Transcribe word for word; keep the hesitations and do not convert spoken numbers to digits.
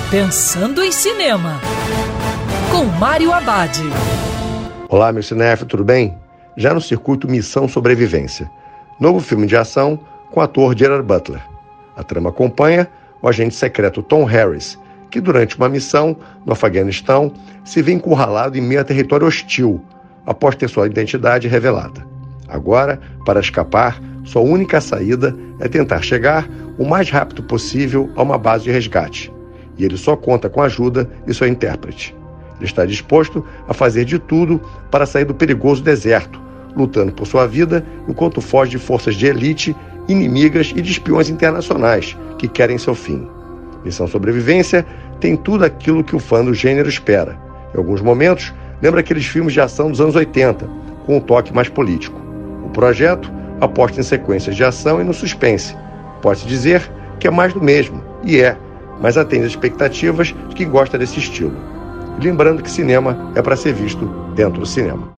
Pensando em Cinema, com Mário Abad. Olá, meu cinéfilo, tudo bem? Já no circuito Missão Sobrevivência, novo filme de ação com o ator Gerard Butler. A trama acompanha o agente secreto Tom Harris, que durante uma missão no Afeganistão se vê encurralado em meio a território hostil, após ter sua identidade revelada. Agora, para escapar, sua única saída é tentar chegar o mais rápido possível a uma base de resgate. E ele só conta com a ajuda de seu intérprete. Ele está disposto a fazer de tudo para sair do perigoso deserto, lutando por sua vida enquanto foge de forças de elite, inimigas e de espiões internacionais que querem seu fim. Missão Sobrevivência tem tudo aquilo que o fã do gênero espera. Em alguns momentos, lembra aqueles filmes de ação dos anos oitenta, com um toque mais político. O projeto aposta em sequências de ação e no suspense. Pode-se dizer que é mais do mesmo, e é, mas atende às expectativas de quem gosta desse estilo. E lembrando que cinema é para ser visto dentro do cinema.